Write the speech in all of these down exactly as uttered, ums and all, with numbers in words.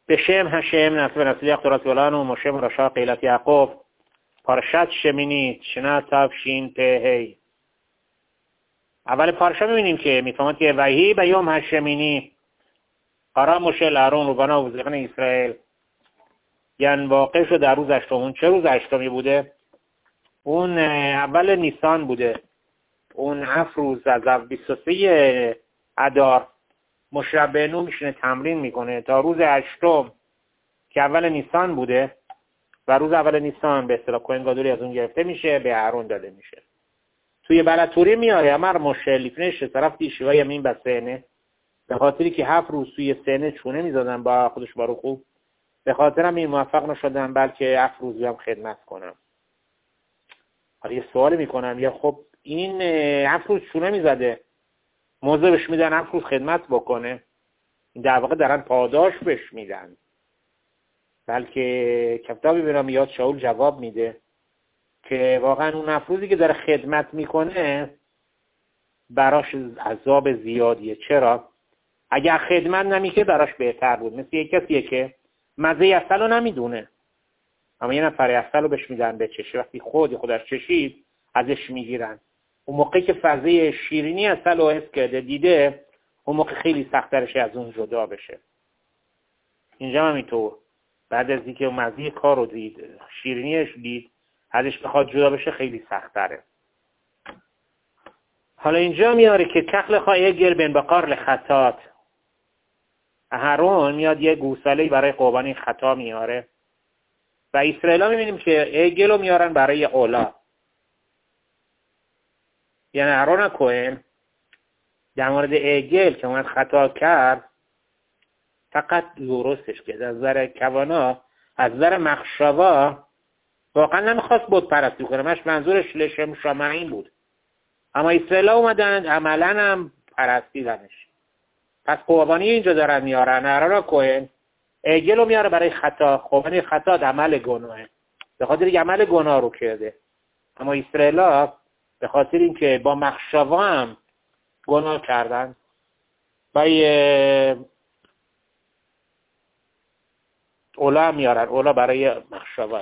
בשם השם נעשה ונצליח תורת גולנו ומשה מרשע קהילת יעקב פרשת שמינית שנת תש"פ. אבל פרשה می‌بینیم که میفهمد که وحی ביום השמיני قرار مشه לאהרון ובניו ובזקני ישראל یعنی واقع شد در روز هشتم. اون چه روز هشتمی بوده؟ اون اول نیسان بوده. اون هفت روز از بیست و سه اذار مشربینو میشینه تمرین میکنه تا روز هشتم که اول نیسان بوده و روز اول نیسان به اصطلاح کوهن گادولی از اون گرفته میشه به اهرون داده میشه. توی بلطوری میاره امر مشه لیفنش طرف دیشوا یمین بسینه به خاطری که هفت روز توی سینه چونه میزدن با خودش بارو خوب به خاطر هم این موفق نشدن بلکه هفت روز هم خدمت کنم. حالا یه سوال میکنم یا خب این هفت روز چونه میزده موضوع بهش میدن هفت روز خدمت بکنه، در واقع دارن پاداش بهش میدن. بلکه کتابی برام یاد شاول جواب میده که واقعا اون افروزی که داره خدمت میکنه براش عذاب زیادیه. چرا؟ اگر خدمت نمیکنه براش بهتر بود. مثل یک کسیه که مزه اصل رو نمیدونه اما یه نفر اصل رو بهش میدن بچشه، وقتی خود خودش چشید ازش میگیرن. اون موقعی که فضای شیرینی اصل رو حس کرده دیده اون موقع خیلی سخت‌ترشه از اون جدا بشه. اینجا هم اینطور بعد از اینکه مزه کار رو دید شیرینیش دید ازش بخواد جدا بشه خیلی سخت‌تره. حالا اینجا میاره که کخل خواهی گل بین بقار لخطات اهرون میاد یه گوساله برای قربانی خطا میاره و اسرائیل ها میبینیم که ایگل رو میارن برای اولا. یعنی اهرون کوهن در مورد ایگل که اومد خطا کرد فقط درستش کرد. از نظر کوانا از نظر مخشوا واقعا نمیخواست بود پرستی کنه، مش منظورش لشم شامعین بود، اما اسرائیل ها اومدن عملا هم پرستیدنش. پس قربانی اینجا دارن میارن. اهرون کوهن ایگل رو میاره برای خطا. قربانی خطا عمل گناهه به خاطر اینکه عمل گناه رو کرده، اما اسرائیل ها به خاطر اینکه با مخشوا هم گناه کردن و اولا میارن. اولا برای مخشواه.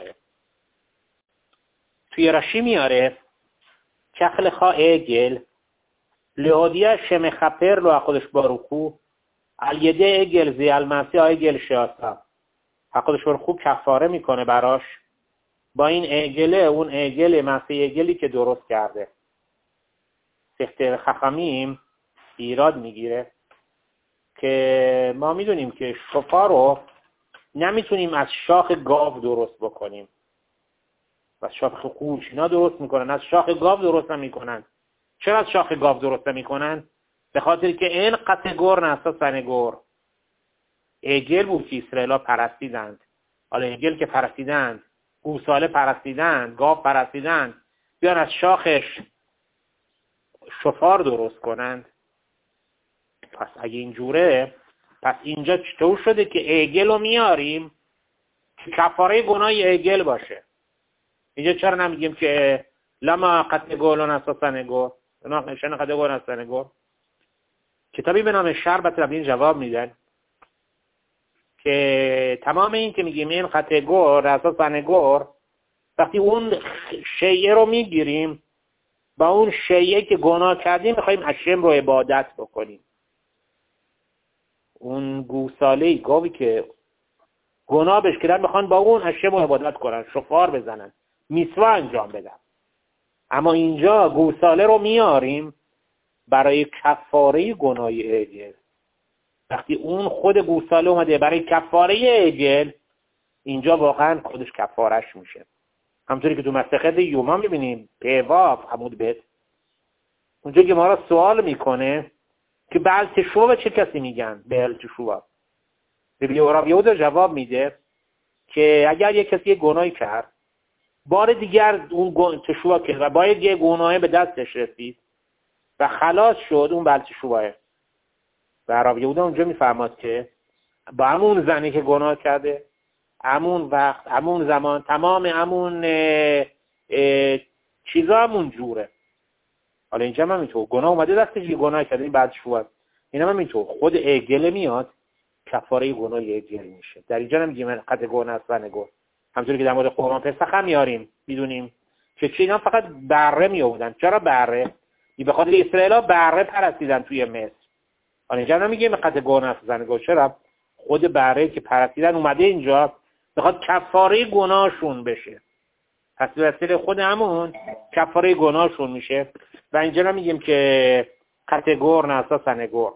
توی رشی میاره کخل خواه ایگل لهودیه شم خپر لو خودش باروخو الیده ایگل زی المسی ایگل شاسا خودش باروخو کفاره میکنه براش با این ایگله اون ایگل مسی ایگلی که درست کرده. سخت خخامیم ایراد میگیره که ما میدونیم که شفا رو نمیتونیم از شاخ گاو درست بکنیم و شاخ خوش اینا درست میکنن، از شاخ گاو درست نمیکنن. چرا از شاخ گاو درست نمیکنن؟ به خاطر که این قطگور نسا سنگور ایگل بود که اسرائیل ها پرستیدند. حالا ایگل که پرستیدند، گوساله پرستیدند، گاو پرستیدند، بیان از شاخش شفار درست کنند. پس اگه اینجوره پس اینجا چطور شده که ایگل رو میاریم که کفاره گناه ایگل باشه؟ اینجا چرا نمیگیم که لما قطگولون اساسنگور نشان قطگولون اساسنگور؟ کتابی به نام شربت ربین جواب میدن که تمام این که میگیم این قطگور اساسنگور وقتی اون شیعه رو میگیریم با اون شیعه که گناه کردیم میخواییم هشم رو عبادت بکنیم. اون گوساله گاوی که گناه بش کردن میخوان با اون هشم رو عبادت کنن، شفار بزنن، میسوا انجام بدن. اما اینجا گوساله رو میاریم برای کفاره گناه ایگل. وقتی اون خود گوساله اومده برای کفاره ایگل اینجا واقعا خودش کفارش میشه. همونطوری که تو مسخت یوما میبینیم پیواف عمود بیت اونجا که ما را سوال میکنه که بعل تشوع به چه کسی میگن؟ بعل تشوع. ربی یهودا جواب میده که اگر یک کسی یک گناهی کرد بار دیگر اون تشوع کرد و باید یک گناهی به دستش رسید و خلاص شد، اون بعل تشوعه. و ربی یهودا اونجا میفرماد که با همون زنی که گناه کرده همون وقت همون زمان تمام همون اه اه چیزا همون جوره. حالا اینجا هم همینطور گناه اومده دستش یه گناه کرده این بعد شو این هم همینطور خود ایگل میاد کفاره گناه یک جل میشه. در اینجا نمیگیم قطع گناه است و نگو، همونطوری که در مورد قربان پسخ هم میاریم میدونیم که چه اینا فقط بره می آوردن. چرا بره؟ به خاطر اسرائیل‌ها بره پرستیدن توی مصر. حالا اینجا نمیگیم قطع گناه است و نگو، چرا؟ خود بره که پرستیدن اومده اینجا بخواد کفاره گناهشون بشه، پس به وسیله خود همون کفاره گناهشون میشه. و اینجا نمیگیم که قطع گور نسا سنگور.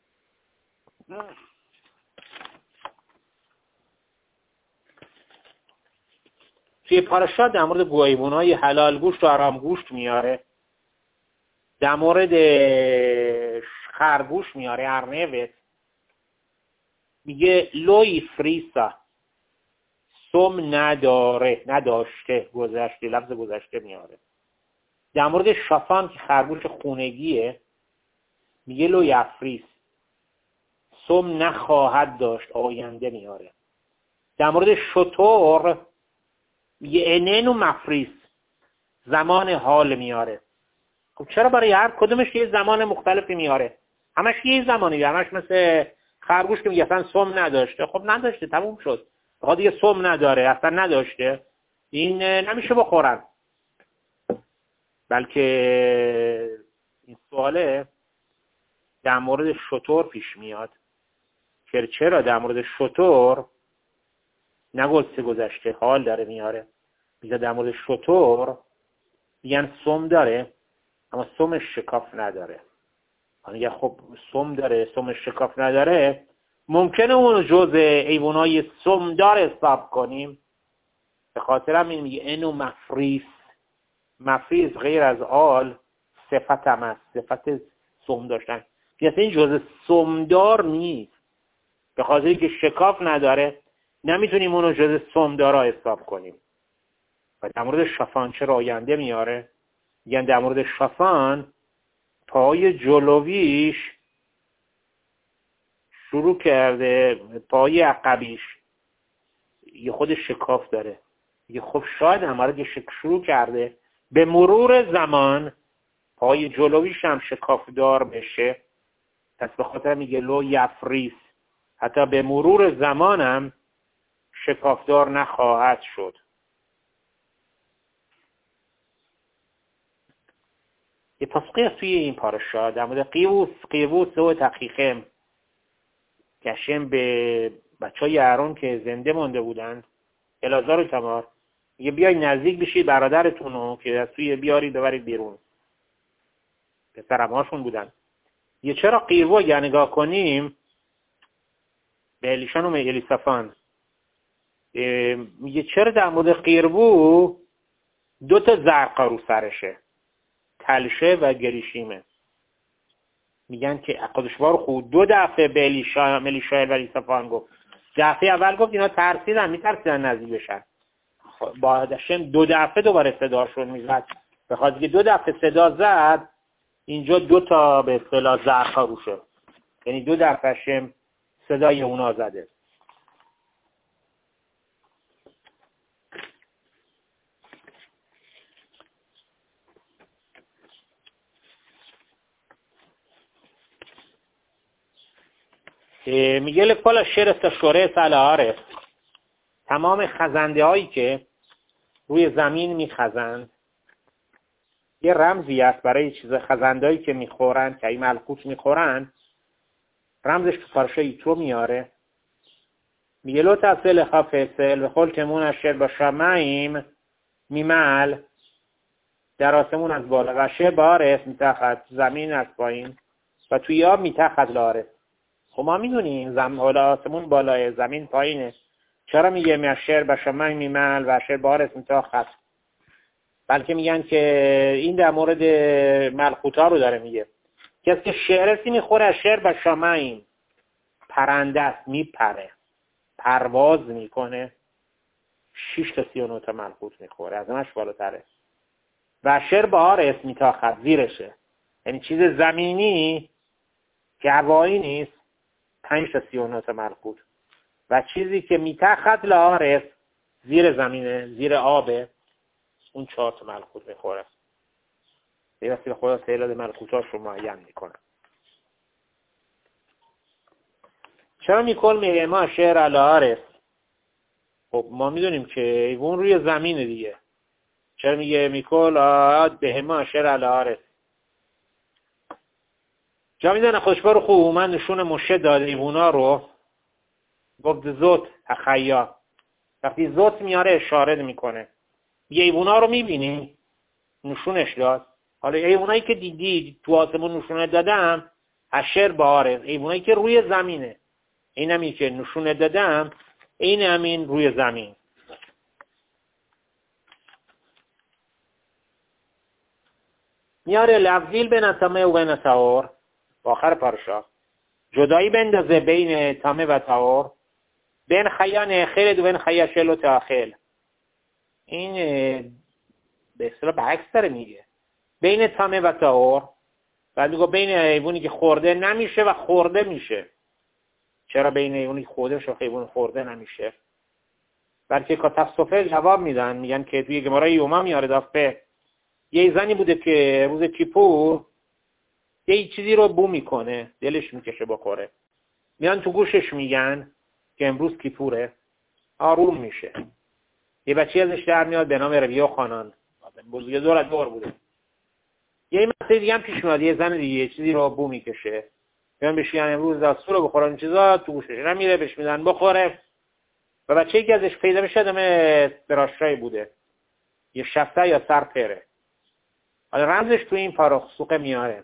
توی پاراشا در مورد گویبونای حلال گوشت و حرام گوشت میاره، در مورد خرگوش میاره، ارنوت میگه لوی فریسا سم نداره، نداشته، گذشته، لفظ گذشته میاره. در مورد شافان که خرگوش خونگیه میگه لوی افریس سم نخواهد داشت، آینده میاره. در مورد شتر میگه انن و مفریس زمان حال میاره. خب چرا برای هر کدومش یه زمان مختلفی میاره؟ همش یه زمانی، همش مثل خرگوش که میگه اصلا سم نداشته. خب نداشته، تموم شد. بخاطر دیگه سم نداره، اصلا نداشته، این نمیشه بخورن. بلکه این سواله در مورد شتر پیش میاد که چرا در مورد شتر نگفته گذشته، حال داره میاره. میگه در مورد شتر میگن سم داره اما سم شکاف نداره. میگه خب سم داره سم شکاف نداره، ممکنه اونو جزء ایوانای سم دار حساب کنیم. به خاطر همین میگه انو مفریس، مفریس غیر از آل صفت هم است، صفت سم داشتن. میگه این جزء سمدار نیست، به خاطر که شکاف نداره نمیتونیم اونو جزء سمدارا حساب کنیم. و در مورد شافان چرا آینده میاره؟ یعنی در مورد شافان پای جلویش شروع کرده، پای عقبیش یه خود شکاف داره. یه خب شاید هماره که شروع کرده به مرور زمان پای جلویش هم شکاف دار بشه، پس به خاطر میگه لو یفریس، حتی به مرور زمان هم شکاف دار نخواهد شد. یه پاسخی توی این پاراشا در مورد قیوس قیوس و تحقیقم که هشم به بچه های اهرون که زنده مانده بودن، الازار و تمار، یه بیای نزدیک بشید برادرتون رو که از توی بیارید ببرید بیرون. پسرم هاشون بودن. یه چرا قیوو اگر نگاه کنیم به الیشان و الیصافان، میگه چرا در مورد قیوو دو تا زرقا رو سرشه، تلشه و گریشیمه. میگن که قدشوار خود دو دفعه به الیشا ملیشا و الیصافان گفت. دفعه اول گفت اینا ترسیدن، میترسیدن نزدیک بشن. با دشم دو دفعه دوباره صداشون میزد، به خاطر که دو دفعه صدا زد اینجا دو تا به اصطلاح زرقا رو شد، یعنی دو دفعه شم صدای اونا زده. میگه لکل شعر استشوره سلعاره، تمام خزنده هایی که روی زمین میخزند، یه رمزی است برای چیز خزنده هایی که میخورن که این ملکوت میخورن. رمزش تو پارشا یترو میاره، میگه لو تصل خفصل و خل تمون اشر با شمعیم میمل، در آسمون از بالا و شه بارس میتخد زمین از پایین و توی آب میتخد لاره. خب ما میدونیم زم... آسمون بالای زمین پایینه، چرا میگه میشر با شمع میمل و شه بارس میتخد؟ بلکه میگن که این در مورد ملکوتا رو داره میگه. کسی که شعرسی میخوره از شعر با شمعیم، پرنده است، میپره، پرواز میکنه، شش تا سی و نه تا ملکوت میخوره، از همش بالاتره. و شعر بهار اسمی تا خط زیرشه، یعنی چیز زمینی که هوایی نیست، پنج تا سی و نه تا ملکوت. و چیزی که میتخت لارس زیر زمینه، زیر آبه، اون چهار تا ملکوت میخوره. به وسیله خدا تعداد ملکوتاش رو معین میکنه. چرا میکل مهما شعر الارس؟ خب ما میدونیم که ایوون روی زمینه دیگه. چرا میگه میکل آد بهما شعر الارس؟ جا میدونه خوشبار خوب من نشون مشه داده ایوونا رو، گفت زوت اخیا. وقتی زوت میاره اشاره میکنه، یه ایوونا رو میبینی نشونش داد. حالا ایوونایی که دیدی تو آسمون نشونه دادم اشر باره، ایوونایی که روی زمینه، این همی که نشونه دادم این همین روی زمین. میاره لفظیل بین تامه و بین تاور، آخر پارشا جدایی بندازه بین تامه و تاور، بین خیان خیل و بین خیان شل و تاخل. این به اصطلاح به عکس داره میگه بین تامه و تاور، بعد میگه بین ایوونی که خورده نمیشه و خورده میشه. چرا بین ایوونی که خورده شو ایوون خورده نمیشه؟ بلکه کاتفسوفر جواب میدن، میگن که توی گمارای یوما میاره دافته یه زنی بوده که روز کیپور یه چیزی رو بو میکنه، دلش میکشه بخوره، میان تو گوشش میگن که امروز کیپوره، آروم میشه. یه بچه ازش در میاد به نام ربیو خانان، بزرگ دور از دور بوده. یه مسئله دیگه هم پیش میاد، یه زن دیگه یه چیزی رو بو میکشه، میان بهش میگن امروز دستور رو بخورن، این چیزا تو گوشش نمیره، بهش میدن بخوره. و بچه‌ای که ازش پیدا بشه آدم براشای بوده، یه شفته یا سرپره. حالا رمزش تو این پاراخسوقه میاره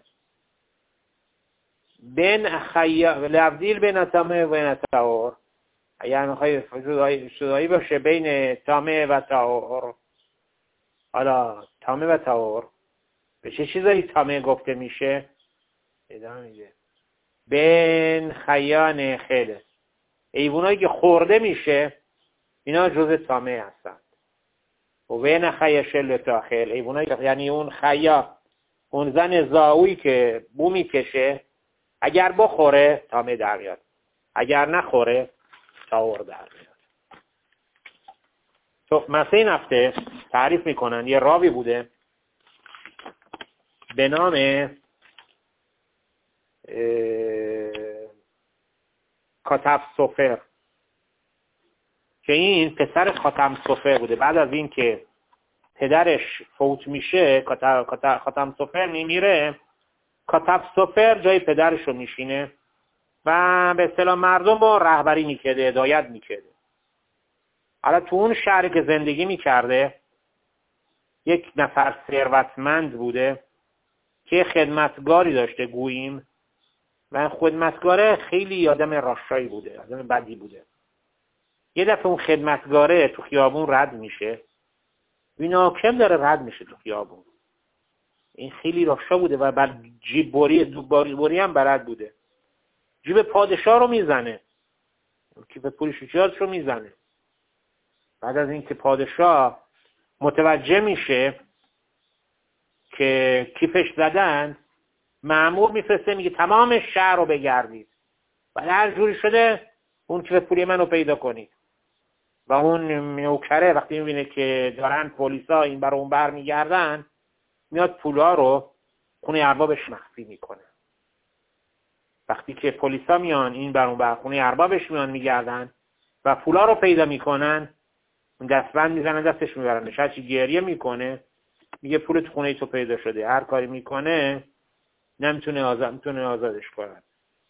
بین خیا لفظیل بین تامه و بین تاور. اگر میخوای جدایی باشه بین تامه و تاور، حالا تامه و تاور به چه چیزایی تامه گفته میشه؟ ادامه میده بین خیان خیل، ایوونایی که خورده میشه اینا جزء تامه هستن. و بین خیا شل تاخل، ایوونایی که یعنی اون خیا اون زن زاوی که بو میکشه اگر بخوره تامه در میاد، اگر نخوره تاور در میاد. تو مثل این هفته تعریف میکنن یه راوی بوده به نام کاتفسوفر که این پسر خاتمسوفر بوده. بعد از این که پدرش فوت میشه، خاتمسوفر میمیره، کاتفسوفر جای پدرش رو میشینه و به اصطلاح مردم رو رهبری میکرده، هدایت میکرده. حالا تو اون شهری که زندگی میکرده یک نفر ثروتمند بوده که خدمتگاری داشته گوییم، و خدمتگاره خیلی آدم راشایی بوده، آدم بدی بوده. یه دفعه اون خدمتگاره تو خیابون رد میشه، این حاکم داره رد میشه تو خیابون، این خیلی راشا بوده و بر جیب بوری دوباری بوری هم بلد بوده، جیب پادشاه رو میزنه، کیف پول شجاعت رو میزنه. بعد از اینکه پادشاه متوجه میشه که کیفش زدن، مأمور میفرسته میگه تمام شهر رو بگردید و هر جوری شده اون کیف پولی منو پیدا کنید. و اون نوکره وقتی میبینه که دارن پلیسا این بر اون بر میگردن، میاد پولا رو خونه اربابش مخفی میکنه. وقتی که پلیسا میان این بر اون بر خونه اربابش میان میگردن و پولا رو پیدا میکنن، اون دستبند میزنن دستش میبرن، شاید گریه میکنه، میگه پول تو خونه تو پیدا شده. هر کاری میکنه نمیتونه آزاد میتونه آزادش کنن،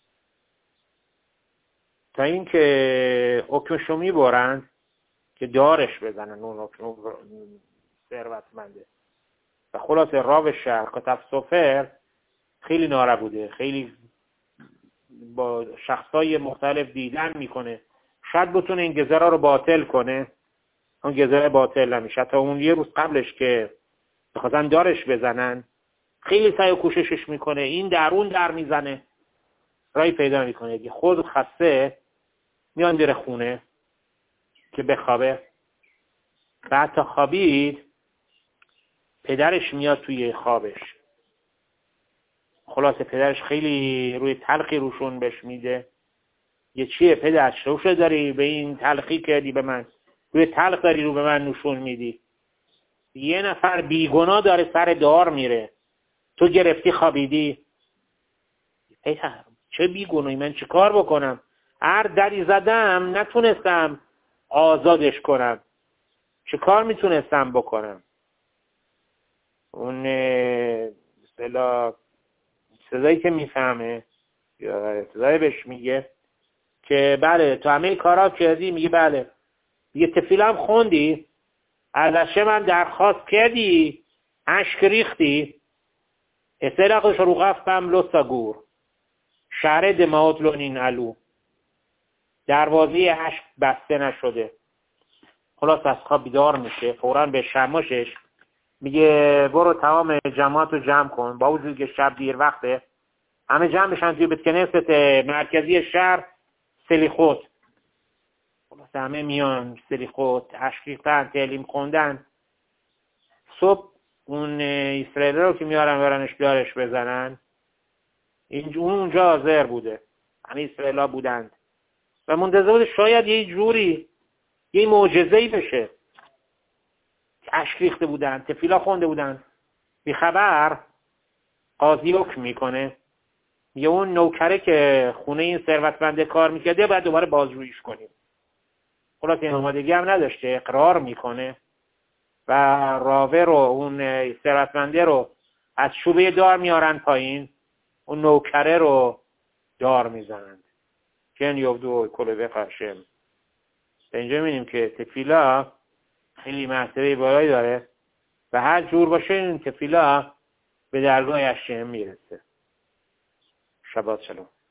تا اینکه حکمشو میبرن که دارش بزنن اون ثروتمنده. و خلاص راو شهر کاتفسوفر خیلی ناره بوده، خیلی با شخصای مختلف دیدن میکنه، شاید بتونه این گذرا رو باطل کنه، اون گذره باطل نمیشه. تا اون یه روز قبلش که بخواستن دارش بزنن خیلی سعی و کوششش میکنه، این درون در میزنه، رای پیدا میکنه که خود خسته میان دیره خونه که بخوابه. بعد تا خوابید پدرش میاد توی خوابش، خلاص پدرش خیلی روی تلخی روشون بهش میده، یه چیه پدر شوشه داری به این تلخی کردی به من، روی تلخ داری رو به من نشون میدی، یه نفر بیگناه داره سر دار میره، تو گرفتی خوابیدی. پدر چه بیگناهی، من چه کار بکنم؟ هر دری زدم نتونستم آزادش کنم. چه کار میتونستم بکنم؟ اون اصطلاح صدایی که میفهمه یا صدایی بهش میگه که بله تو همه کارا کردی، میگه بله. میگه تفیلم خوندی، ازش من درخواست کردی، اشک ریختی، اصطلاحش رو قفم لو ساگور شهر دماوت لونین علو، دروازه اشک بسته نشده. خلاص از خواب بیدار میشه، فوراً به شماشش میگه برو تمام جماعت رو جمع کن، با وجود که شب دیر وقته، همه جمع بشن توی بیت کنست مرکزی شهر سلیخوت. خلاص همه میان سلیخوت، اشک ریختن، تعلیم خوندن. صبح اون اسرائیل رو که میارن برنش بیارش بزنن، اونجا حاضر بوده، همه اسرائیل ها بودند و منتظر بود شاید یه جوری یه معجزه‌ای بشه. اشک ریخته بودن، تفیلا خونده بودن. بی خبر قاضی حکم میکنه، میگه اون نوکره که خونه این ثروتمنده کار میکرده باید دوباره بازجوییش کنیم. خلاص این آمادگی هم نداشته، اقرار میکنه و راوه رو، اون ثروتمنده رو از شوبه دار میارن پایین، اون نوکره رو دار میزنند. کن یوبدو کلوه قشم. اینجا میبینیم که تفیلا خیلی مرتبه بالایی داره و هر جور باشه این تفیلا به درگاه هشم میرسه. شبات شلوم.